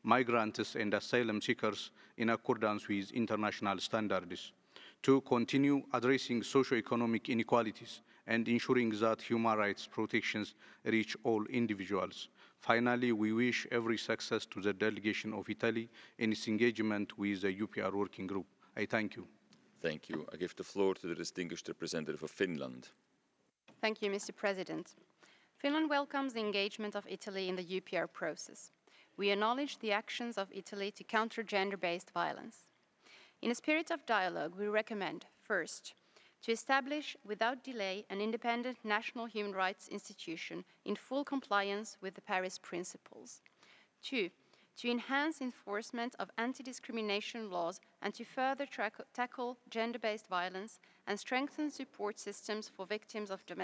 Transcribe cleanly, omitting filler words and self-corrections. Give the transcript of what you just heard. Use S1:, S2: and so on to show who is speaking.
S1: migrants and asylum seekers in accordance with international standards. To continue addressing socio-economic inequalities and ensuring that human rights protections reach all individuals. Finally, we wish every success to the delegation of Italy in its engagement with the UPR Working Group. I thank you.
S2: Thank you. I give the floor to the distinguished representative of Finland.
S3: Thank you, Mr. President. Finland welcomes the engagement of Italy in the UPR process. We acknowledge the actions of Italy to counter gender-based violence. In a spirit of dialogue, we recommend, first, to establish without delay an independent national human rights institution in full compliance with the Paris Principles. Two, to enhance enforcement of anti-discrimination laws and to further tackle gender-based violence and strengthen support systems for victims of domestic